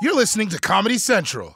You're listening to Comedy Central.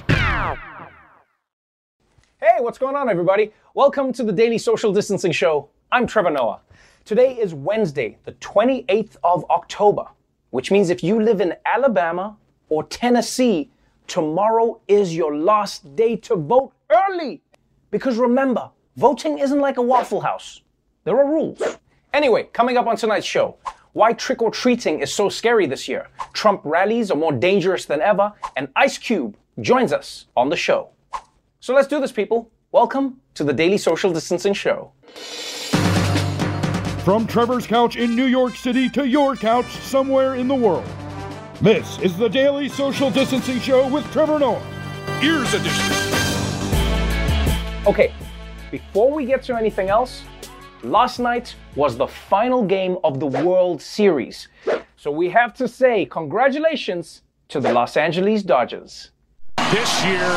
Hey, what's going on, everybody? Welcome to the Daily Social Distancing Show. I'm Trevor Noah. Today is Wednesday, the 28th of October, which means if you live in Alabama or Tennessee, tomorrow is your last day to vote early. Because remember, voting isn't like a Waffle House. There are rules. Anyway, coming up on tonight's show, why trick-or-treating is so scary this year, Trump rallies are more dangerous than ever, and Ice Cube joins us on the show. So let's do this, people. Welcome to the Daily Social Distancing Show. From Trevor's couch in New York City to your couch somewhere in the world, this is the Daily Social Distancing Show with Trevor Noah, Ears Edition. Okay, before we get to anything else, last night was the final game of the World Series. So we have to say congratulations to the Los Angeles Dodgers. This year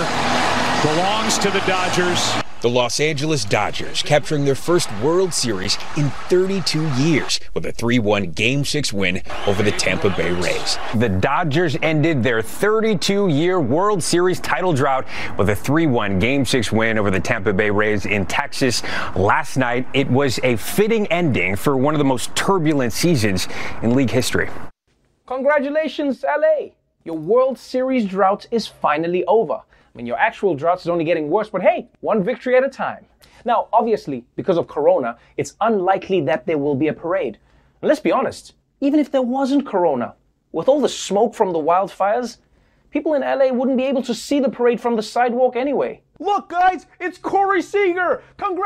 belongs to the Dodgers. The Los Angeles Dodgers capturing their first World Series in 32 years with a 3-1 Game 6 win over the Tampa Bay Rays. The Dodgers ended their 32-year World Series title drought with a 3-1 Game 6 win over the Tampa Bay Rays in Texas last night. It was a fitting ending for one of the most turbulent seasons in league history. Congratulations, LA! Your World Series drought is finally over. I mean, your actual drought is only getting worse, but hey, one victory at a time. Now, obviously, because of Corona, it's unlikely that there will be a parade. And let's be honest, even if there wasn't Corona, with all the smoke from the wildfires, people in LA wouldn't be able to see the parade from the sidewalk anyway. Look, guys, it's Corey Seager!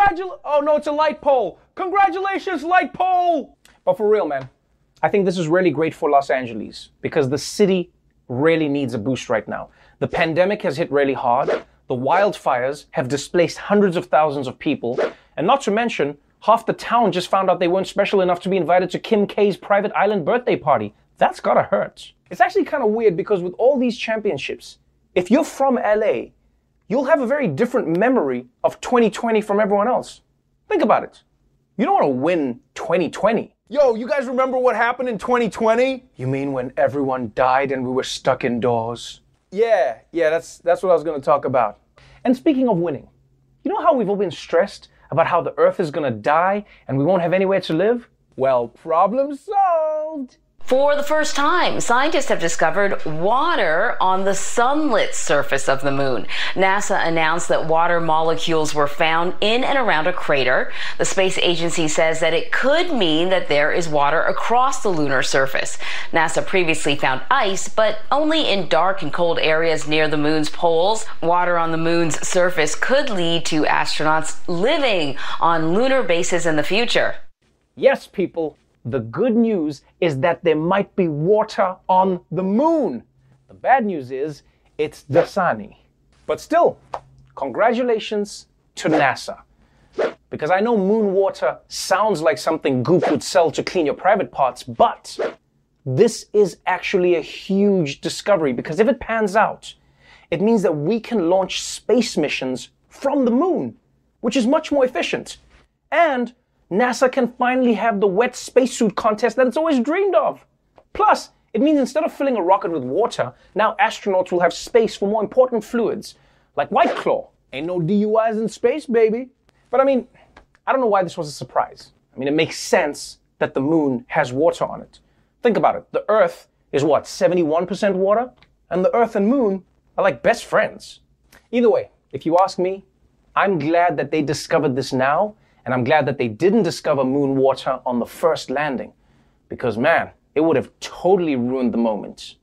Oh no, it's a light pole! Congratulations, light pole! But for real, man, I think this is really great for Los Angeles, because the city really needs a boost right now. The pandemic has hit really hard. The wildfires have displaced hundreds of thousands of people. And not to mention, half the town just found out they weren't special enough to be invited to Kim K's private island birthday party. That's gotta hurt. It's actually kind of weird because with all these championships, if you're from LA, you'll have a very different memory of 2020 from everyone else. Think about it. You don't want to win 2020. Yo, you guys remember what happened in 2020? You mean when everyone died and we were stuck indoors? Yeah, that's what I was going to talk about. And speaking of winning, you know how we've all been stressed about how the earth is going to die and we won't have anywhere to live? Well, problem solved. For the first time, scientists have discovered water on the sunlit surface of the moon. NASA announced that water molecules were found in and around a crater. The space agency says that it could mean that there is water across the lunar surface. NASA previously found ice, but only in dark and cold areas near the moon's poles. Water on the moon's surface could lead to astronauts living on lunar bases in the future. Yes, people. The good news is that there might be water on the moon. The bad news is it's Dasani. But still, congratulations to NASA. Because I know moon water sounds like something Goop would sell to clean your private parts, but this is actually a huge discovery because if it pans out, it means that we can launch space missions from the moon, which is much more efficient. And NASA can finally have the wet spacesuit contest that it's always dreamed of. Plus, it means instead of filling a rocket with water, now astronauts will have space for more important fluids, like White Claw. Ain't no DUIs in space, baby. But I mean, I don't know why this was a surprise. I mean, it makes sense that the moon has water on it. Think about it. The Earth is what, 71% water? And the Earth and moon are like best friends. Either way, if you ask me, I'm glad that they discovered this now. And I'm glad that they didn't discover moon water on the first landing. Because, man, it would have totally ruined the moment.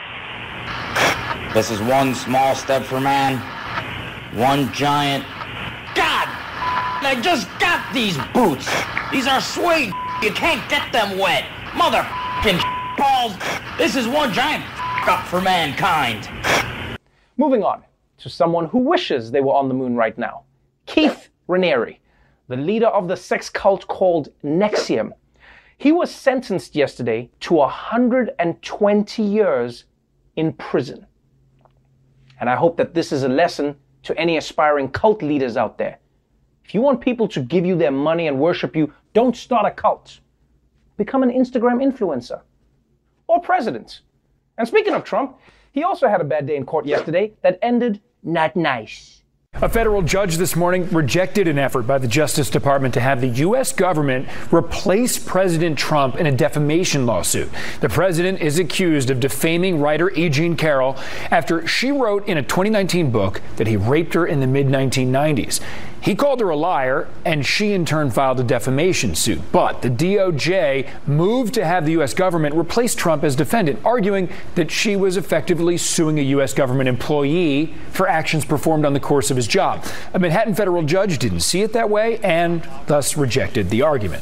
This is one small step for man, one giant... God! I just got these boots! These are suede. You can't get them wet. Mother***ing balls! This is one giant up for mankind. Moving on to someone who wishes they were on the moon right now. Keith Raniere, the leader of the sex cult called NXIVM. He was sentenced yesterday to 120 years in prison. And I hope that this is a lesson to any aspiring cult leaders out there. If you want people to give you their money and worship you, don't start a cult. Become an Instagram influencer. Or president. And speaking of Trump, He also had a bad day in court yesterday that ended not nice. A federal judge this morning rejected an effort by the Justice Department to have the U.S. government replace President Trump in a defamation lawsuit. The president is accused of defaming writer E. Jean Carroll after she wrote in a 2019 book that he raped her in the mid-1990s. He called her a liar, and she in turn filed a defamation suit. But the DOJ moved to have the U.S. government replace Trump as defendant, arguing that she was effectively suing a U.S. government employee for actions performed on the course of his job. A Manhattan federal judge didn't see it that way and thus rejected the argument.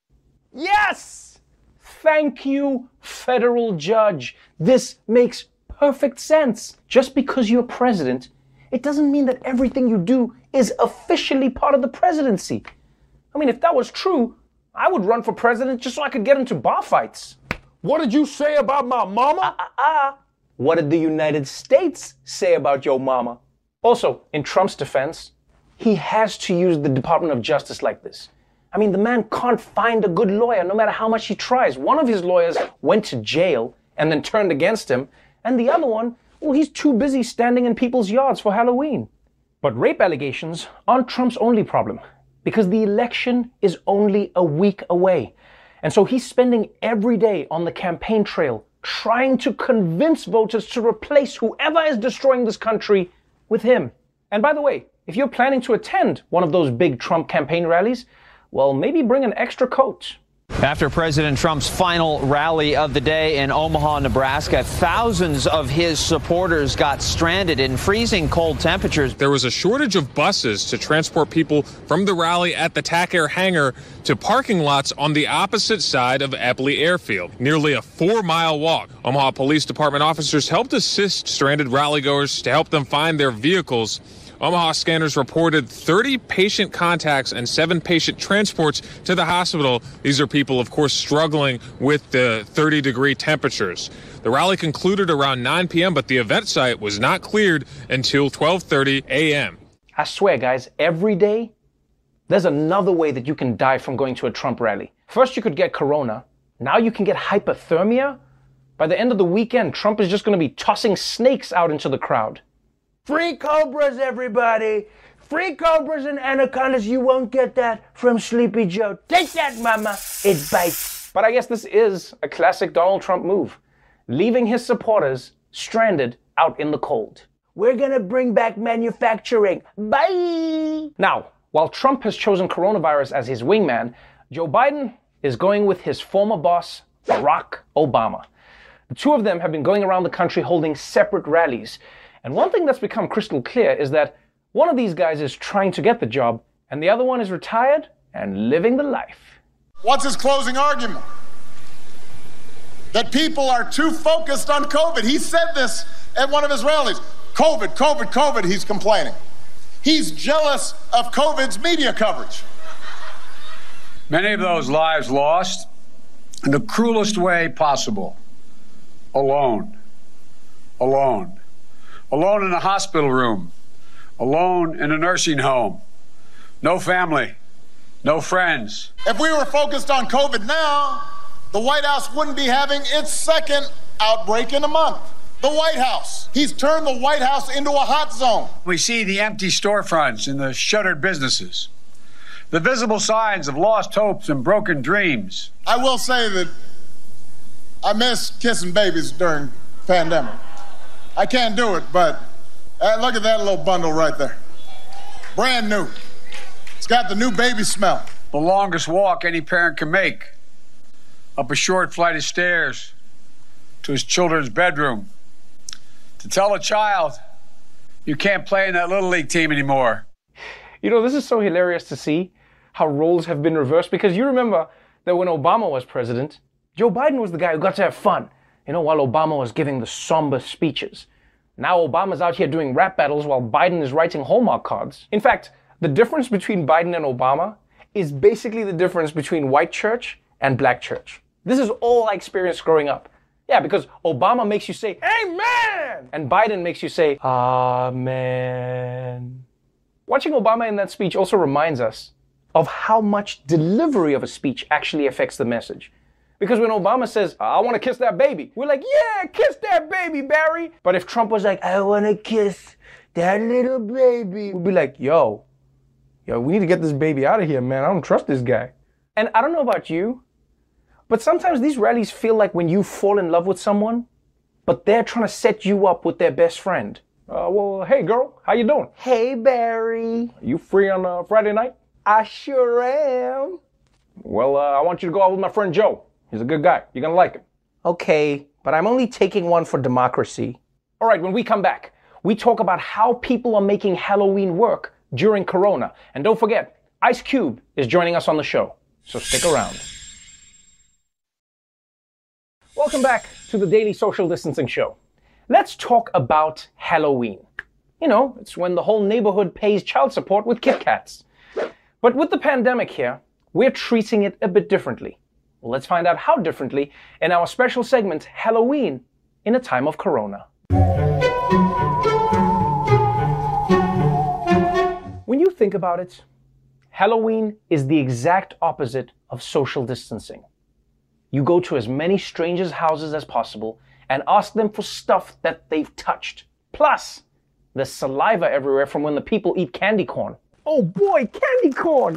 Yes! Thank you, federal judge. This makes perfect sense. Just because you're president, it doesn't mean that everything you do is officially part of the presidency. I mean, if that was true, I would run for president just so I could get into bar fights. What did you say about my mama? What did the United States say about your mama? Also, in Trump's defense, he has to use the Department of Justice like this. I mean, the man can't find a good lawyer no matter how much he tries. One of his lawyers went to jail and then turned against him, and the other one, well, he's too busy standing in people's yards for Halloween. But rape allegations aren't Trump's only problem, because the election is only a week away. And so he's spending every day on the campaign trail trying to convince voters to replace whoever is destroying this country with him. And by the way, if you're planning to attend one of those big Trump campaign rallies, well, maybe bring an extra coat. After President Trump's final rally of the day in Omaha, Nebraska, thousands of his supporters got stranded in freezing cold temperatures. There was a shortage of buses to transport people from the rally at the TAC Air hangar to parking lots on the opposite side of Eppley Airfield, nearly a 4-mile walk. Omaha Police Department officers helped assist stranded rallygoers to help them find their vehicles. Omaha scanners reported 30 patient contacts and 7 patient transports to the hospital. These are people, of course, struggling with the 30-degree temperatures. The rally concluded around 9 p.m., but the event site was not cleared until 12:30 a.m. I swear, guys, every day, there's another way that you can die from going to a Trump rally. First, you could get corona. Now you can get hypothermia. By the end of the weekend, Trump is just going to be tossing snakes out into the crowd. Free cobras, everybody! Free cobras and anacondas. You won't get that from Sleepy Joe. Take that, mama. It bites. But I guess this is a classic Donald Trump move, leaving his supporters stranded out in the cold. We're gonna bring back manufacturing. Bye! Now, while Trump has chosen coronavirus as his wingman, Joe Biden is going with his former boss, Barack Obama. The two of them have been going around the country holding separate rallies. And one thing that's become crystal clear is that one of these guys is trying to get the job, and the other one is retired and living the life. What's his closing argument? That people are too focused on COVID. He said this at one of his rallies. COVID, COVID, COVID, he's complaining. He's jealous of COVID's media coverage. Many of those lives lost in the cruelest way possible. Alone. Alone. Alone in a hospital room. Alone in a nursing home. No family. No friends. If we were focused on COVID now, the White House wouldn't be having its second outbreak in a month. The White House. He's turned the White House into a hot zone. We see the empty storefronts and the shuttered businesses. The visible signs of lost hopes and broken dreams. I will say that I miss kissing babies during pandemic. I can't do it, but look at that little bundle right there. Brand new. It's got the new baby smell. The longest walk any parent can make. Up a short flight of stairs to his children's bedroom. To tell a child, you can't play in that Little League team anymore. You know, this is so hilarious to see how roles have been reversed, because you remember that when Obama was president, Joe Biden was the guy who got to have fun, while Obama was giving the somber speeches. Now Obama's out here doing rap battles while Biden is writing Hallmark cards. In fact, the difference between Biden and Obama is basically the difference between white church and black church. This is all I experienced growing up. Yeah, because Obama makes you say, Amen! And Biden makes you say, Amen. Watching Obama in that speech also reminds us of how much delivery of a speech actually affects the message. Because when Obama says, I want to kiss that baby, we're like, yeah, kiss that baby, Barry. But if Trump was like, I want to kiss that little baby, we'd be like, yo, we need to get this baby out of here, man. I don't trust this guy. And I don't know about you, but sometimes these rallies feel like when you fall in love with someone, but they're trying to set you up with their best friend. Well, hey girl, how you doing? Hey Barry. You free on Friday night? I sure am. Well, I want you to go out with my friend Joe. He's a good guy. You're gonna like him. Okay, but I'm only taking one for democracy. All right, when we come back, we talk about how people are making Halloween work during Corona. And don't forget, Ice Cube is joining us on the show. So stick around. Welcome back to the Daily Social Distancing Show. Let's talk about Halloween. You know, it's when the whole neighborhood pays child support with Kit Kats. But with the pandemic here, we're treating it a bit differently. Well, let's find out how differently in our special segment, Halloween in a Time of Corona. When you think about it, Halloween is the exact opposite of social distancing. You go to as many strangers' houses as possible and ask them for stuff that they've touched. Plus, there's saliva everywhere from when the people eat candy corn. Oh boy, candy corn!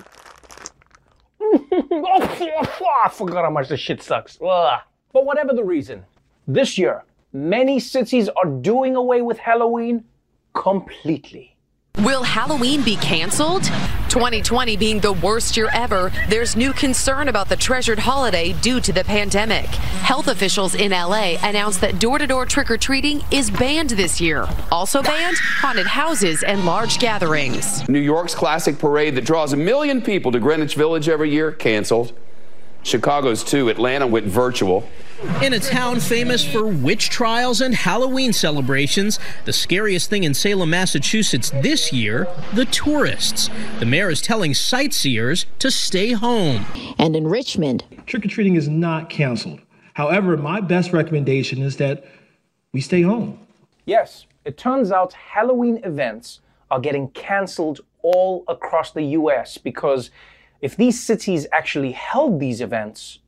I forgot how much this shit sucks. Ugh. But whatever the reason, this year, many cities are doing away with Halloween completely. Will Halloween be canceled? 2020 being the worst year ever, there's new concern about the treasured holiday due to the pandemic. Health officials in LA announced that door-to-door trick-or-treating is banned this year. Also banned, haunted houses and large gatherings. New York's classic parade that draws 1 million people to Greenwich Village every year, canceled. Chicago's too. Atlanta went virtual. In a town famous for witch trials and Halloween celebrations, the scariest thing in Salem, Massachusetts this year, the tourists. The mayor is telling sightseers to stay home. And in Richmond, trick-or-treating is not canceled. However, my best recommendation is that we stay home. Yes, it turns out Halloween events are getting canceled all across the US because if these cities actually held these events,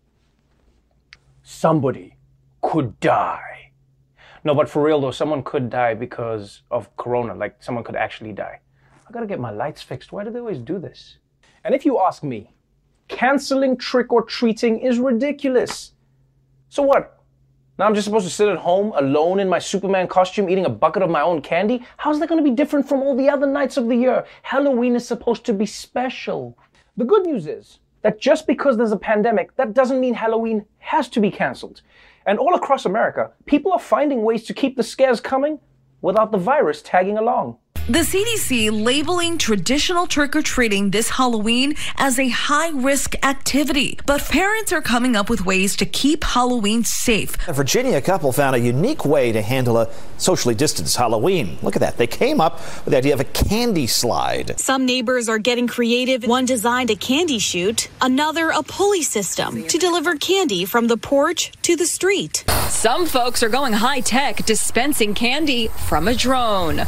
somebody could die. No, but for real though, someone could die because of Corona, like someone could actually die. I gotta get my lights fixed. Why do they always do this? And if you ask me, canceling trick-or-treating is ridiculous. So what? Now I'm just supposed to sit at home alone in my Superman costume eating a bucket of my own candy? How's that gonna be different from all the other nights of the year? Halloween is supposed to be special. The good news is that just because there's a pandemic, that doesn't mean Halloween has to be canceled. And all across America, people are finding ways to keep the scares coming without the virus tagging along. The CDC labeling traditional trick-or-treating this Halloween as a high-risk activity. But parents are coming up with ways to keep Halloween safe. A Virginia couple found a unique way to handle a socially distanced Halloween. Look at that. They came up with the idea of a candy slide. Some neighbors are getting creative. One designed a candy chute, another a pulley system to deliver candy from the porch to the street. Some folks are going high-tech, dispensing candy from a drone.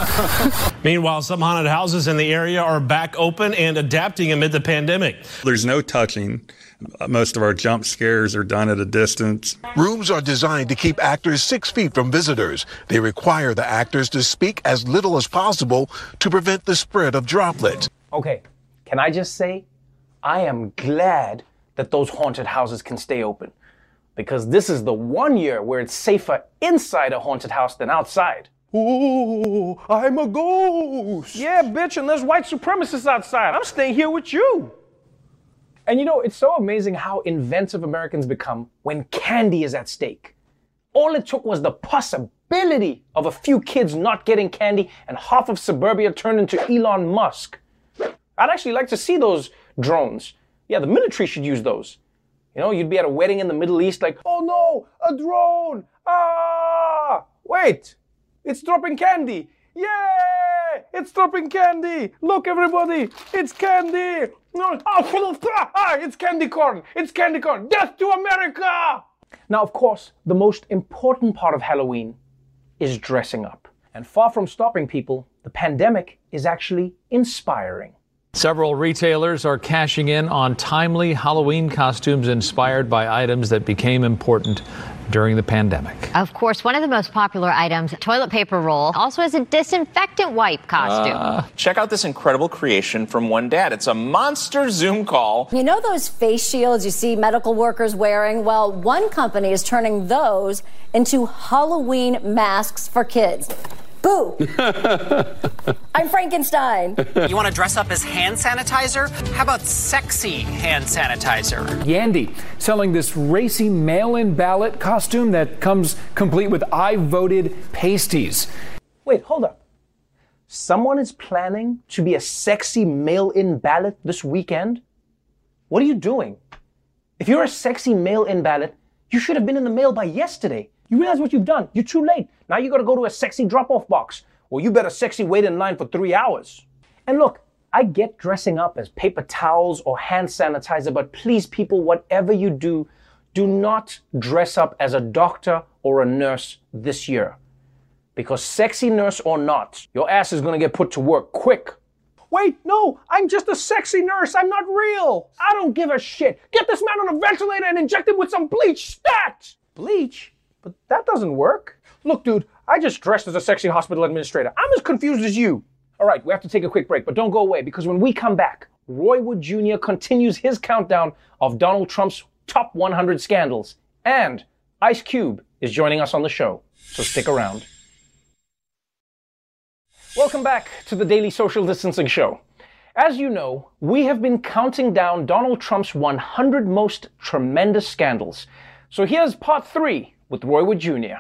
Meanwhile, some haunted houses in the area are back open and adapting amid the pandemic. There's no touching. Most of our jump scares are done at a distance. Rooms are designed to keep actors 6 feet from visitors. They require the actors to speak as little as possible to prevent the spread of droplets. Okay, can I just say, I am glad that those haunted houses can stay open. Because this is the one year where it's safer inside a haunted house than outside. Ooh, I'm a ghost. Yeah, bitch, and there's white supremacists outside. I'm staying here with you. And you know, it's so amazing how inventive Americans become when candy is at stake. All it took was the possibility of a few kids not getting candy and half of suburbia turned into Elon Musk. I'd actually like to see those drones. Yeah, the military should use those. You know, you'd be at a wedding in the Middle East like, oh no, a drone! Ah! Wait! It's dropping candy! Yay! It's dropping candy! Look, everybody! It's candy! It's candy corn! It's candy corn! Death to America! Now, of course, the most important part of Halloween is dressing up. And far from stopping people, the pandemic is actually inspiring. Several retailers are cashing in on timely Halloween costumes inspired by items that became important during the pandemic. Of course, one of the most popular items, toilet paper roll, also has a disinfectant wipe costume. Check out this incredible creation from one dad. It's a monster Zoom call. You know those face shields you see medical workers wearing? Well, one company is turning those into Halloween masks for kids. Boo! I'm Frankenstein. You want to dress up as hand sanitizer? How about sexy hand sanitizer? Yandy selling this racy mail-in ballot costume that comes complete with I voted pasties. Wait, hold up. Someone is planning to be a sexy mail-in ballot this weekend? What are you doing? If you're a sexy mail-in ballot, you should have been in the mail by yesterday. You realize what you've done? You're too late. Now you gotta go to a sexy drop-off box. Or you better sexy wait in line for 3 hours. And look, I get dressing up as paper towels or hand sanitizer, but please people, whatever you do, do not dress up as a doctor or a nurse this year. Because sexy nurse or not, your ass is gonna get put to work quick. Wait, no, I'm just a sexy nurse. I'm not real. I don't give a shit. Get this man on a ventilator and inject him with some bleach. Stat! Bleach? But that doesn't work. Look, dude, I just dressed as a sexy hospital administrator. I'm as confused as you. All right, we have to take a quick break, but don't go away because when we come back, Roy Wood Jr. continues his countdown of Donald Trump's top 100 scandals. And Ice Cube is joining us on the show, so stick around. Welcome back to the Daily Social Distancing Show. As you know, we have been counting down Donald Trump's 100 most tremendous scandals. So here's part 3 with Roy Wood Jr.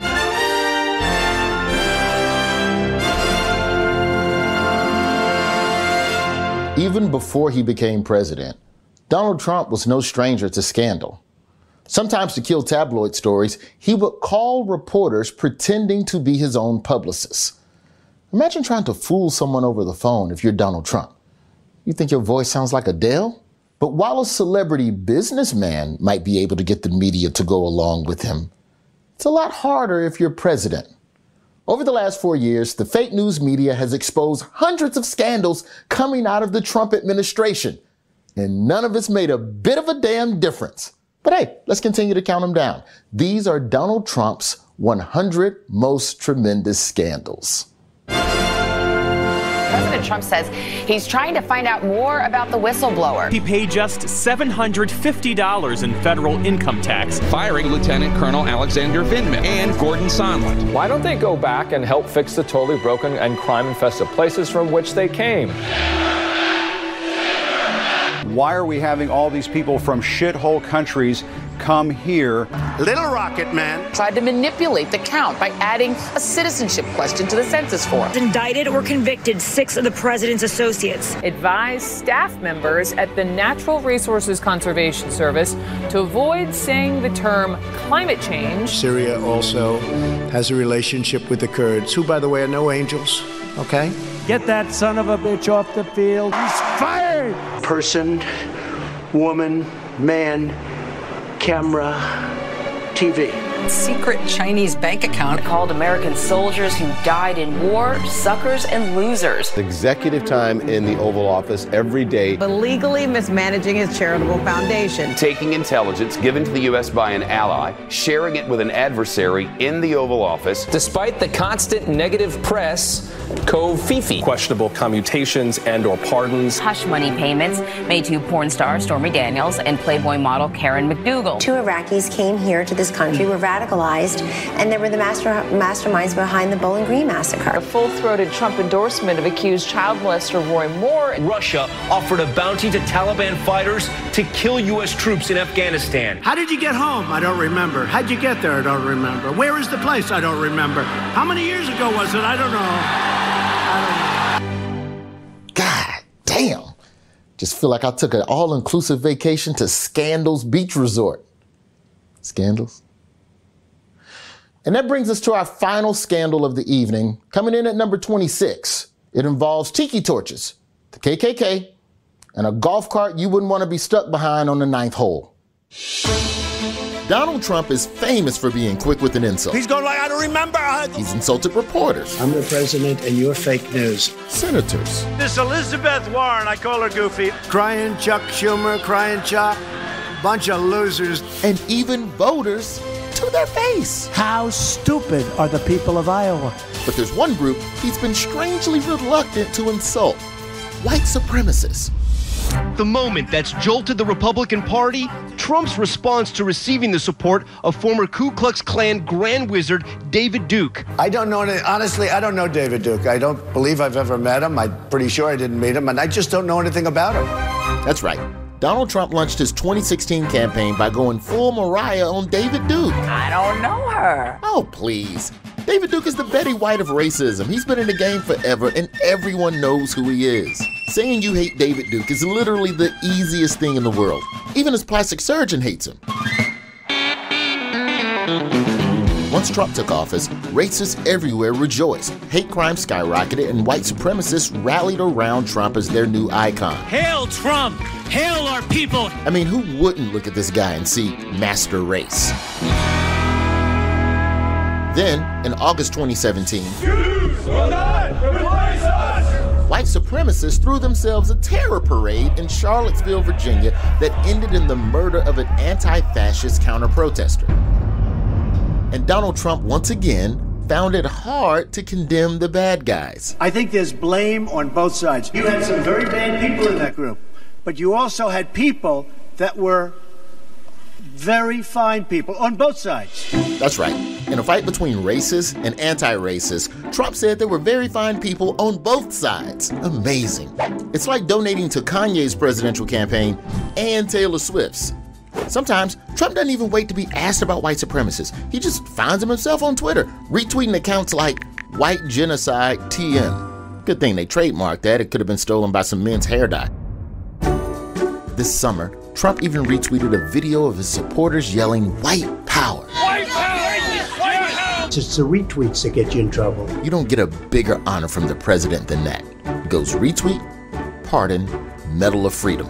Even before he became president, Donald Trump was no stranger to scandal. Sometimes to kill tabloid stories, he would call reporters pretending to be his own publicists. Imagine trying to fool someone over the phone if you're Donald Trump. You think your voice sounds like Adele? But while a celebrity businessman might be able to get the media to go along with him, it's a lot harder if you're president. Over the last 4 years, the fake news media has exposed hundreds of scandals coming out of the Trump administration, and none of it's made a bit of a damn difference. But hey, let's continue to count them down. These are Donald Trump's 100 most tremendous scandals. President Trump says he's trying to find out more about the whistleblower. He paid just $750 in federal income tax. Firing Lieutenant Colonel Alexander Vindman and Gordon Sondland. Why don't they go back and help fix the totally broken and crime-infested places from which they came? Why are we having all these people from shithole countries come here? Little Rocket Man tried to manipulate the count by adding a citizenship question to the census form. Indicted or convicted 6 of the president's associates. Advised staff members at the Natural Resources Conservation Service to avoid saying the term climate change. Syria also has a relationship with the Kurds, who, by the way, are no angels, okay? Get that son of a bitch off the field. He's fired! Person, woman, man, camera, TV. Secret Chinese bank account called American soldiers who died in war suckers and losers. Executive time in the Oval Office every day. Illegally mismanaging his charitable foundation. Taking intelligence given to the U.S. by an ally, sharing it with an adversary in the Oval Office. Despite the constant negative press, Covfefe. Questionable commutations and or pardons. Hush money payments made to porn star Stormy Daniels and Playboy model Karen McDougal. 2 Iraqis came here to this country, were radicalized, and they were the masterminds behind the Bowling Green massacre. A full-throated Trump endorsement of accused child molester Roy Moore. Russia offered a bounty to Taliban fighters to kill U.S. troops in Afghanistan. How did you get home? I don't remember. How'd you get there? I don't remember. Where is the place? I don't remember. How many years ago was it? I don't know. God damn. Just feel like I took an all-inclusive vacation to Scandals Beach Resort. Scandals? And that brings us to our final scandal of the evening, coming in at number 26. It involves tiki torches, the KKK, and a golf cart you wouldn't want to be stuck behind on the 9th hole. Donald Trump is famous for being quick with an insult. He's going like, I don't remember. He's insulted reporters. I'm the president and you're fake news. Senators. This Elizabeth Warren, I call her goofy. Crying Chuck Schumer, crying Chuck. Bunch of losers. And even voters to their face. How stupid are the people of Iowa? But there's one group he's been strangely reluctant to insult. White supremacists. The moment that's jolted the Republican Party, Trump's response to receiving the support of former Ku Klux Klan Grand Wizard David Duke. I don't know, honestly, I don't know David Duke. I don't believe I've ever met him. I'm pretty sure I didn't meet him, and I just don't know anything about him. That's right. Donald Trump launched his 2016 campaign by going full Mariah on David Duke. I don't know her. Oh, please. David Duke is the Betty White of racism. He's been in the game forever, and everyone knows who he is. Saying you hate David Duke is literally the easiest thing in the world. Even his plastic surgeon hates him. Once Trump took office, racists everywhere rejoiced. Hate crime skyrocketed, and white supremacists rallied around Trump as their new icon. Hail Trump! Hail our people! I mean, who wouldn't look at this guy and see Master Race? Then, in August 2017, white supremacists threw themselves a terror parade in Charlottesville, Virginia that ended in the murder of an anti-fascist counter-protester. And Donald Trump once again found it hard to condemn the bad guys. I think there's blame on both sides. You had some very bad people in that group, but you also had people that were very fine people on both sides. That's right. In a fight between racists and anti-racists, Trump said there were very fine people on both sides. Amazing. It's like donating to Kanye's presidential campaign and Taylor Swift's. Sometimes, Trump doesn't even wait to be asked about white supremacists. He just finds them himself on Twitter, retweeting accounts like White Genocide TM. Good thing they trademarked that. It could have been stolen by some men's hair dye. This summer, Trump even retweeted a video of his supporters yelling, "White power." White power! White power! It's the retweets that get you in trouble. You don't get a bigger honor from the president than that. It goes retweet, pardon, Medal of Freedom.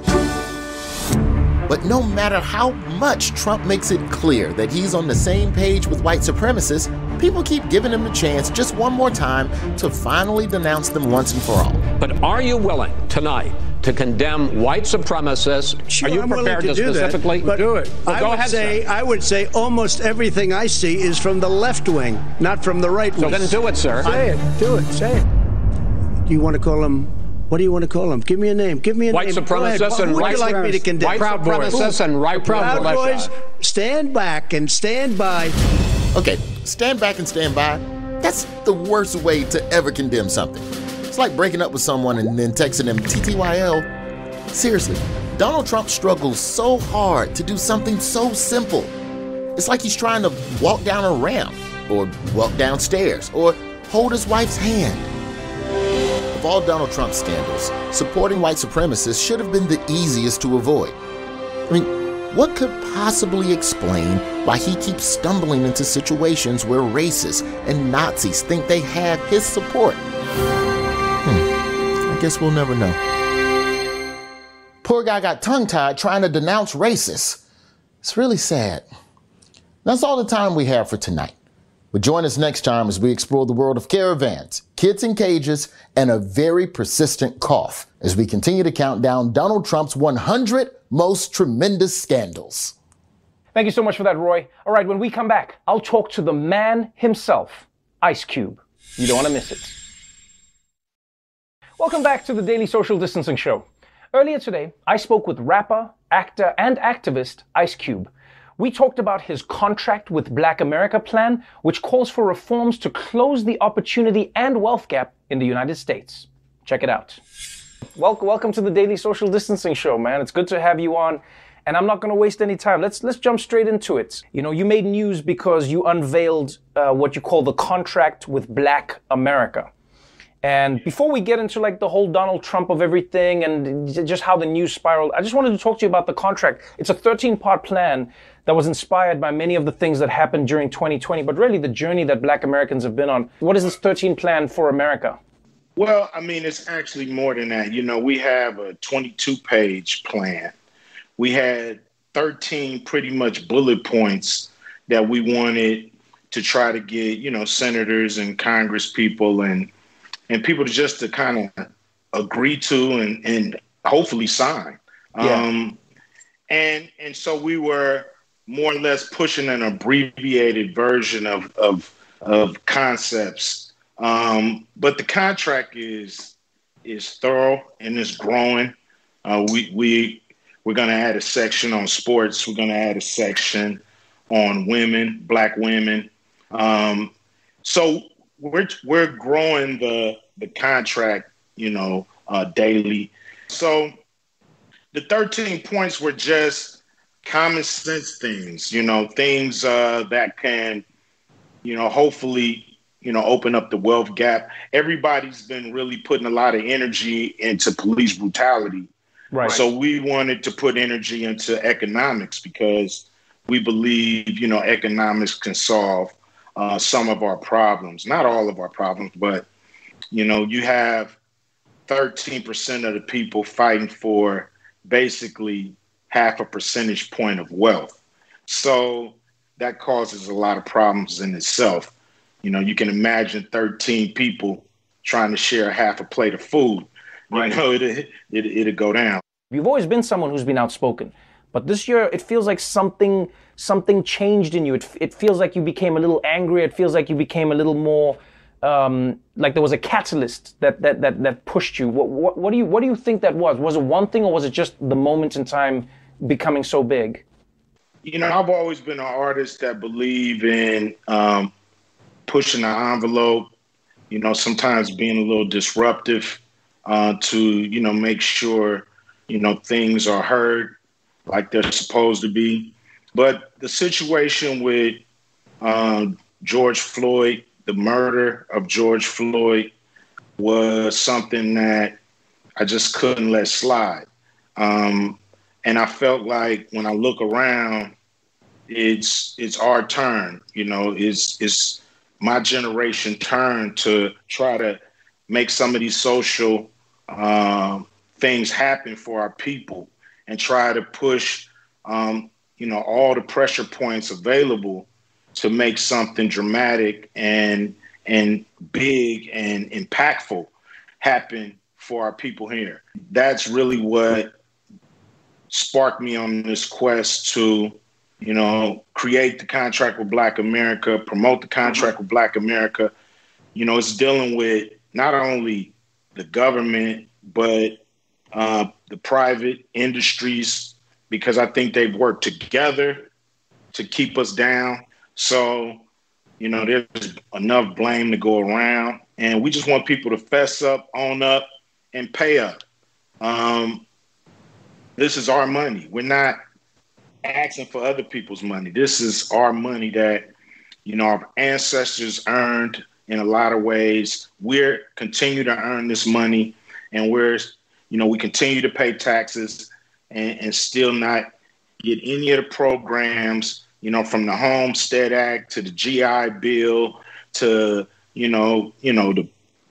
But no matter how much Trump makes it clear that he's on the same page with white supremacists, people keep giving him the chance just one more time to finally denounce them once and for all. But are you willing tonight to condemn white supremacists? Sure, are you prepared to specifically do it? I would say almost everything I see is from the left wing, not from the right wing. So then do it, sir. Say it. Do it. Say it. Do you want to call them? What do you want to call them? Give me a name. Give me a white name. Supremacists and who would you like me to condemn? White supremacists and right Proud Boys, stand back and stand by. Okay, stand back and stand by. That's the worst way to ever condemn something. It's like breaking up with someone and then texting them TTYL. Seriously, Donald Trump struggles so hard to do something so simple. It's like he's trying to walk down a ramp, or walk downstairs, or hold his wife's hand. Of all Donald Trump's scandals, supporting white supremacists should have been the easiest to avoid. I mean, what could possibly explain why he keeps stumbling into situations where racists and Nazis think they have his support? I guess we'll never know. Poor guy got tongue-tied trying to denounce racists. It's really sad. That's all the time we have for tonight. But join us next time as we explore the world of caravans, kids in cages, and a very persistent cough as we continue to count down Donald Trump's 100 most tremendous scandals. Thank you so much for that, Roy. All right, when we come back, I'll talk to the man himself, Ice Cube. You don't want to miss it. Welcome back to the Daily Social Distancing Show. Earlier today, I spoke with rapper, actor, and activist Ice Cube. We talked about his Contract with Black America plan, which calls for reforms to close the opportunity and wealth gap in the United States. Check it out. Welcome to the Daily Social Distancing Show, man. It's good to have you on, and I'm not going to waste any time. Let's jump straight into it. You know, you made news because you unveiled what you call the Contract with Black America. And before we get into like the whole Donald Trump of everything and just how the news spiraled, I just wanted to talk to you about the contract. It's a 13-part plan that was inspired by many of the things that happened during 2020, but really the journey that Black Americans have been on. What is this 13 plan for America? Well, I mean, it's actually more than that. You know, we have a 22-page plan. We had 13 pretty much bullet points that we wanted to try to get, senators and Congress people and people to kind of agree to and hopefully sign. Yeah. And so we were more or less pushing an abbreviated version of concepts. But the contract is thorough and it's growing. We're going to add a section on sports. We're going to add a section on women, Black women. So we're growing the contract, daily. So the 13 points were just common sense things, things that can, hopefully, open up the wealth gap. Everybody's been really putting a lot of energy into police brutality. Right. So we wanted to put energy into economics because we believe, economics can solve some of our problems, not all of our problems, but, you have 13% of the people fighting for basically half a percentage point of wealth. So that causes a lot of problems in itself. You can imagine 13 people trying to share half a plate of food. Right. It'll go down. You've always been someone who's been outspoken, but this year it feels like something changed in you. It feels like you became a little angry. It feels like you became a little more like there was a catalyst that pushed you. What do you think that was? Was it one thing, or was it just the moment in time becoming so big? I've always been an artist that believe in pushing the envelope. Sometimes being a little disruptive to make sure things are heard like they're supposed to be. But the situation with George Floyd, the murder of George Floyd, was something that I just couldn't let slide. And I felt like when I look around, it's our turn. It's my generation turn to try to make some of these social things happen for our people and try to push, all the pressure points available to make something dramatic and big and impactful happen for our people here. That's really what sparked me on this quest to, create the Contract with Black America, promote the Contract with Black America. It's dealing with not only the government, but the private industries, because I think they've worked together to keep us down. So, there's enough blame to go around, and we just want people to fess up, own up, and pay up. This is our money. We're not asking for other people's money. This is our money that, our ancestors earned in a lot of ways. We're continue to earn this money, and we continue to pay taxes and still not get any of the programs, from the Homestead Act to the GI Bill to, the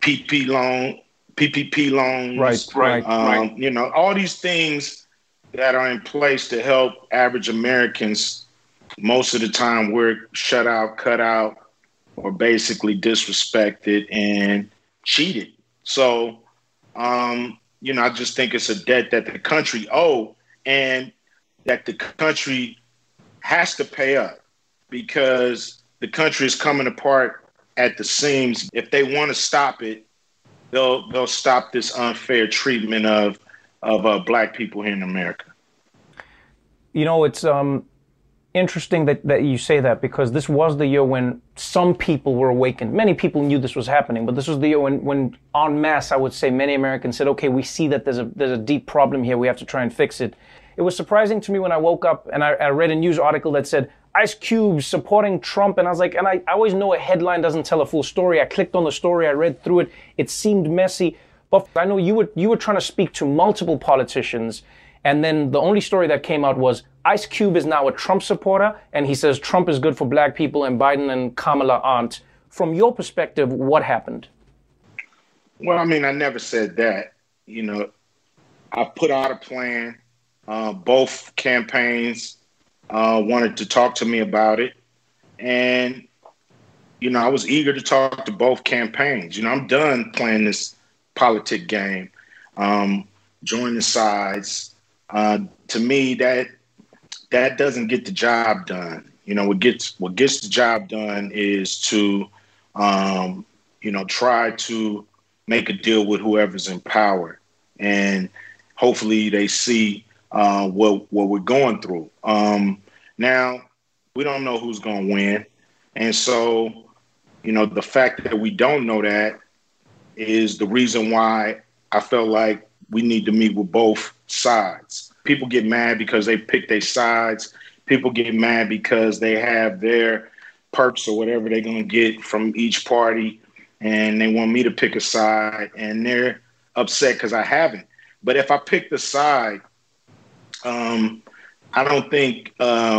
PPP loans. Right. All these things that are in place to help average Americans. Most of the time we're shut out, cut out, or basically disrespected and cheated. So, I just think it's a debt that the country owes and that the country has to pay up because the country is coming apart at the seams. If they want to stop it, they'll stop this unfair treatment of Black people here in America. It's interesting that you say that, because this was the year when some people were awakened. Many people knew this was happening, but this was the year when en masse, I would say, many Americans said, okay, we see that there's a deep problem here. We have to try and fix it. It was surprising to me when I woke up and I read a news article that said Ice Cube supporting Trump. And I was like, and I always know a headline doesn't tell a full story. I clicked on the story. I read through it. It seemed messy. But I know you were trying to speak to multiple politicians. And then the only story that came out was Ice Cube is now a Trump supporter. And he says Trump is good for Black people and Biden and Kamala aren't. From your perspective, what happened? Well, I mean, I never said that. I put out a plan. Both campaigns wanted to talk to me about it. And, I was eager to talk to both campaigns. I'm done playing this politic game, joining sides. To me, that doesn't get the job done. What gets the job done is to, try to make a deal with whoever's in power, and hopefully they see what we're going through. Now, we don't know who's going to win, and so the fact that we don't know that is the reason why I felt like we need to meet with both sides. People get mad because they pick their sides. People get mad because they have their perks or whatever they're going to get from each party, and they want me to pick a side, and they're upset because I haven't. But if I pick the side, I don't think,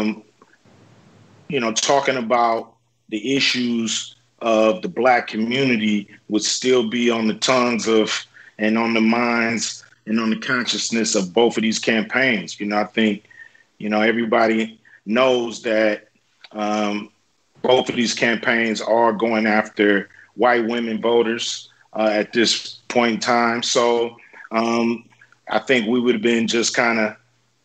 talking about the issues of the Black community would still be on the tongues of and on the minds and on the consciousness of both of these campaigns. I think, everybody knows that both of these campaigns are going after white women voters at this point in time. So I think we would have been just kind of,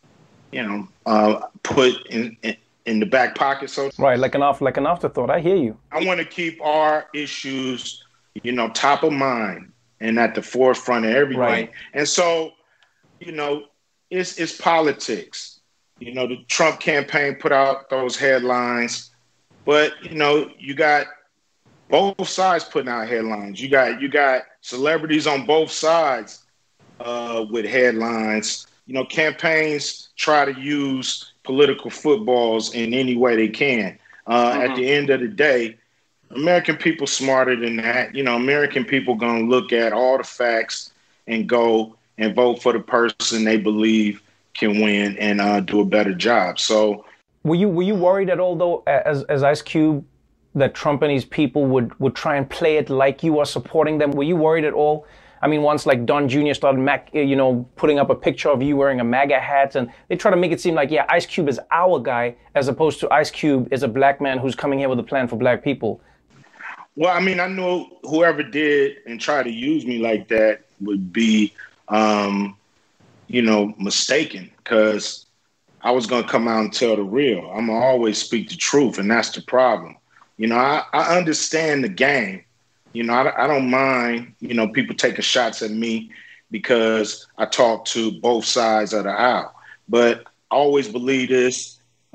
put in the back pocket. So right, like an afterthought. I hear you. I want to keep our issues, top of mind and at the forefront of everything. Right. And so, it's politics. The Trump campaign put out those headlines, but you got both sides putting out headlines. You got celebrities on both sides with headlines. Campaigns try to use political footballs in any way they can. At the end of the day, American people smarter than that. American people gonna look at all the facts and go and vote for the person they believe can win and do a better job. So, were you worried at all, though, as Ice Cube, that Trump and his people would try and play it like you are supporting them? Were you worried at all? I mean, once like Don Jr. started, putting up a picture of you wearing a MAGA hat, and they try to make it seem like, yeah, Ice Cube is our guy, as opposed to Ice Cube is a black man who's coming here with a plan for black people. Well, I mean, I knew whoever did and tried to use me like that would be, mistaken, because I was going to come out and tell the real. I'm going to always speak the truth, and that's the problem. I understand the game. I don't mind, people taking shots at me because I talk to both sides of the aisle. But I always believe this,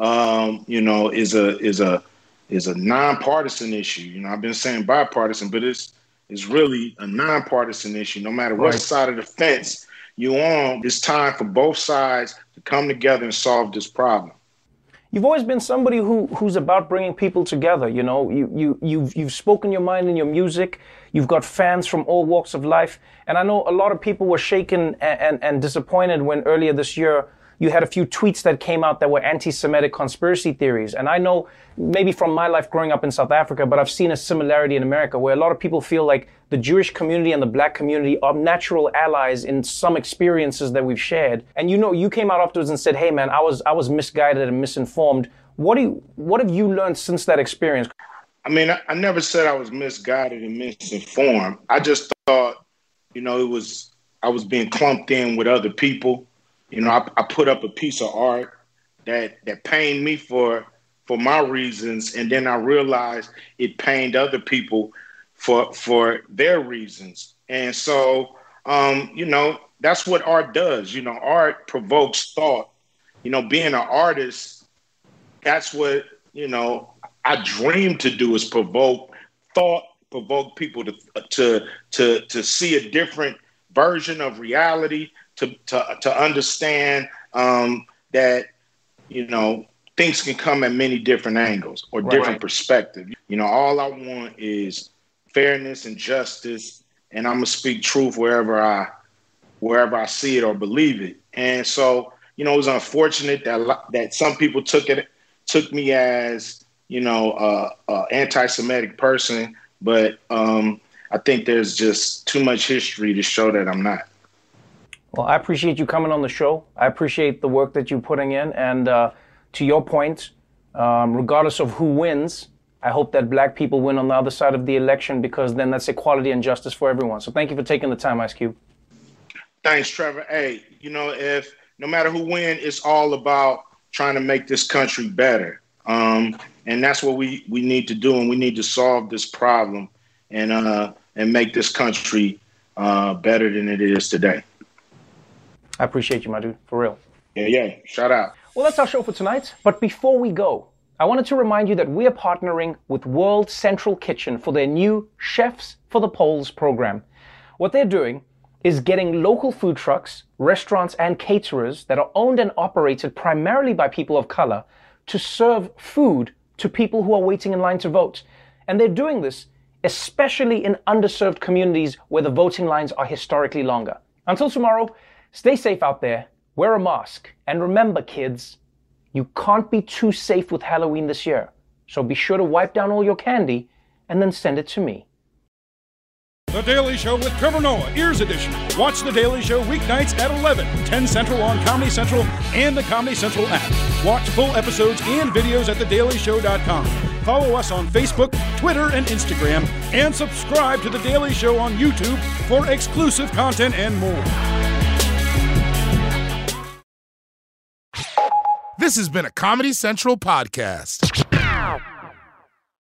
is a nonpartisan issue. I've been saying bipartisan, but it's really a nonpartisan issue. No matter what side of the fence you're on, it's time for both sides to come together and solve this problem. You've always been somebody who's about bringing people together. You've spoken your mind in your music. You've got fans from all walks of life. And I know a lot of people were shaken and disappointed when earlier this year you had a few tweets that came out that were anti-Semitic conspiracy theories. And I know maybe from my life growing up in South Africa, but I've seen a similarity in America where a lot of people feel like the Jewish community and the black community are natural allies in some experiences that we've shared. And you came out afterwards and said, hey man, I was misguided and misinformed. What have you learned since that experience? I mean, I never said I was misguided and misinformed. I just thought, I was being clumped in with other people. I put up a piece of art that pained me for my reasons, and then I realized it pained other people for their reasons. And so, that's what art does. Art provokes thought. Being an artist, that's what, I dream to do, is provoke thought, provoke people to see a different version of reality, to understand that, things can come at many different angles or different perspectives. All I want is fairness and justice, and I'm gonna speak truth wherever I see it or believe it. And so, it was unfortunate that some people took me as, anti-Semitic person, but I think there's just too much history to show that I'm not. Well, I appreciate you coming on the show. I appreciate the work that you're putting in. And to your point, regardless of who wins, I hope that black people win on the other side of the election, because then that's equality and justice for everyone. So thank you for taking the time, Ice Cube. Thanks, Trevor. Hey, if no matter who wins, it's all about trying to make this country better. And that's what we need to do. And we need to solve this problem and make this country better than it is today. I appreciate you, my dude, for real. Yeah. Shout out. Well, that's our show for tonight. But before we go, I wanted to remind you that we are partnering with World Central Kitchen for their new Chefs for the Poles program. What they're doing is getting local food trucks, restaurants, and caterers that are owned and operated primarily by people of color to serve food to people who are waiting in line to vote. And they're doing this especially in underserved communities where the voting lines are historically longer. Until tomorrow, stay safe out there, wear a mask, and remember, kids, you can't be too safe with Halloween this year. So be sure to wipe down all your candy and then send it to me. The Daily Show with Trevor Noah, Ears Edition. Watch The Daily Show weeknights at 11, 10 Central on Comedy Central and the Comedy Central app. Watch full episodes and videos at thedailyshow.com. Follow us on Facebook, Twitter, and Instagram, and subscribe to The Daily Show on YouTube for exclusive content and more. This has been a Comedy Central podcast.